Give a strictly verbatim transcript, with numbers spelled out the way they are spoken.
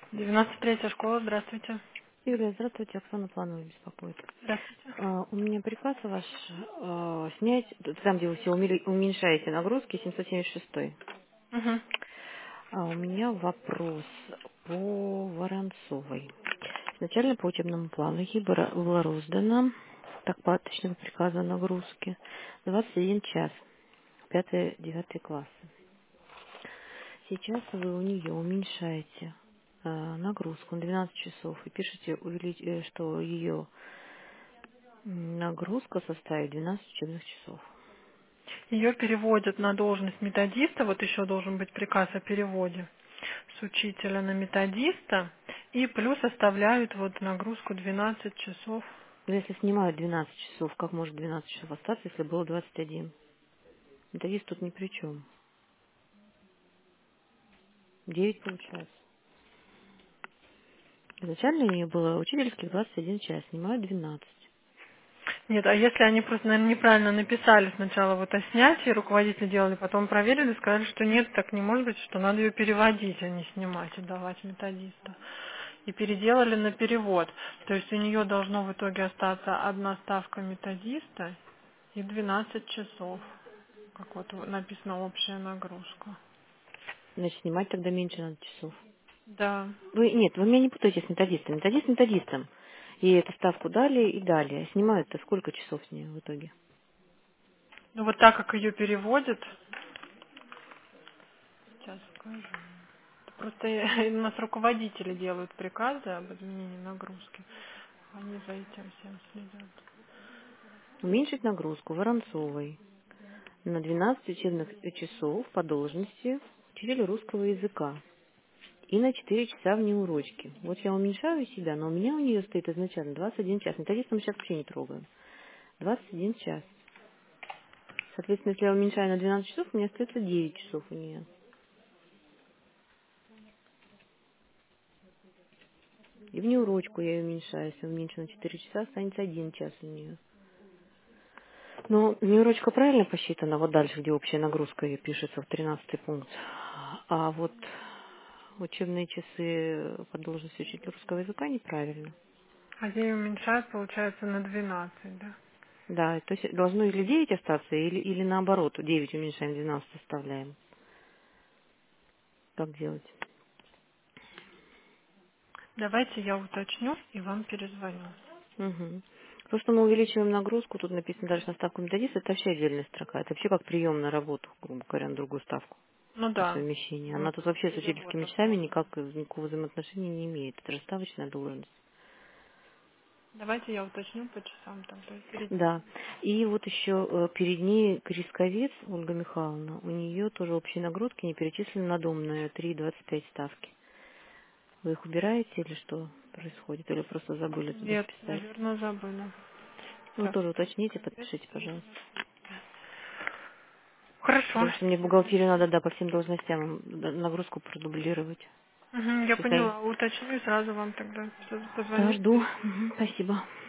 девяносто третья школа, здравствуйте. Юлия, здравствуйте, Оксана Планова беспокоит. Здравствуйте. А, у меня приказ ваш а, снять, там, где вы все умели- уменьшаете нагрузки, семьсот семьдесят шесть. Угу. А у меня вопрос по Воронцовой. Изначально по учебному плану ей было было роздано, так по точному приказу нагрузки, двадцать один час, пятый-девятый классы. Сейчас вы у нее уменьшаете а, нагрузку на двенадцать часов и пишете, увелич- э, что ее нагрузка составит двенадцать учебных часов. Ее переводят на должность методиста, вот еще должен быть приказ о переводе с учителя на методиста, и плюс оставляют вот нагрузку двенадцать часов. Но если снимают двенадцать часов, как может двенадцать часов остаться, если было двадцать один? Методист тут ни при чем. девять получается. Изначально у нее было учительских двадцать один час, снимают двенадцать. Нет, а если они просто, наверное, неправильно написали сначала вот о снятии, руководители делали, потом проверили, сказали, что нет, так не может быть, что надо ее переводить, а не снимать и давать методиста. И переделали на перевод. То есть у нее должно в итоге остаться одна ставка методиста и двенадцать часов, как вот написано общая нагрузка. Значит, снимать тогда меньше надо часов. Да. Вы, нет, вы меня не путаете с методистом. Методист методистом. И эту ставку дали и дали. Снимают-то сколько часов с нее в итоге? Ну вот так как ее переводят, сейчас скажу. Просто у нас руководители делают приказы об изменении нагрузки. Они за этим всем следят. Уменьшить нагрузку Воронцовой на двенадцать учебных часов по должности учителя русского языка. И на четыре часа вне урочки. Вот я уменьшаю себя, но у меня у нее стоит изначально двадцать один час. Методист мы сейчас вообще не трогаем. двадцать один час. Соответственно, если я уменьшаю на двенадцать часов, у меня остается девять часов у нее. И вне урочку я ее уменьшаю. Если уменьшу на четыре часа, останется один час у нее. Но внеурочка правильно посчитана, вот дальше, где общая нагрузка ее пишется в тринадцатый пункт. А вот учебные часы по должности учителя русского языка неправильно. А ей уменьшают, получается, на двенадцать, да? Да, то есть должно или девять остаться, или, или наоборот, девять уменьшаем, двенадцать оставляем. Как делать? Давайте я уточню и вам перезвоню. Угу. То, что мы увеличиваем нагрузку, тут написано дальше на ставку методиста, это вообще отдельная строка. Это вообще как прием на работу, грубо говоря, на другую ставку Ну по да, совмещению. м, Она тут вообще с перевод учительскими часами оформлен. никак, никакого взаимоотношения не имеет. Это же ставочная должность. Давайте я уточню по часам тогда и переделаю. Да. И вот еще э, перед ней Крисковец Ольга Михайловна. У нее тоже общие нагрузки не перечислены на домные три двадцать пять ставки. Вы их убираете или что происходит? Или просто забыли туда Нет, вписать? наверное, забыла. Ну, Так, тоже уточните, подпишите, пожалуйста. хорошо. Потому что мне в бухгалтерию надо, да, по всем должностям да, нагрузку продублировать. Мгм, я Чисто... поняла. Уточню и сразу вам тогда Да, позвоню. жду. Мгм, спасибо.